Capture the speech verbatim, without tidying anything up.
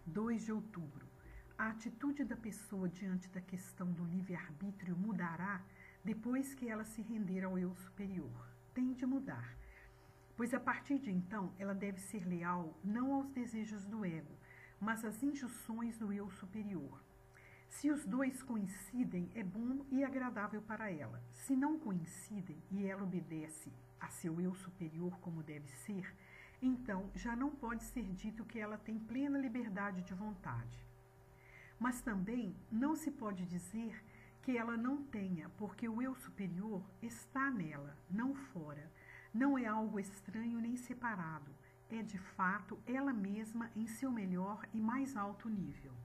dois de outubro. A atitude da pessoa diante da questão do livre-arbítrio mudará depois que ela se render ao eu superior. Tem de mudar, pois a partir de então ela deve ser leal não aos desejos do ego, mas às injunções do eu superior. Se os dois coincidem, é bom e agradável para ela. Se não coincidem e ela obedece a seu eu superior como deve ser, então já não pode ser dito que ela tem plena liberdade de vontade. Mas também não se pode dizer que ela não tenha, porque o eu superior está nela, não fora. Não é algo estranho nem separado. É de fato ela mesma em seu melhor e mais alto nível.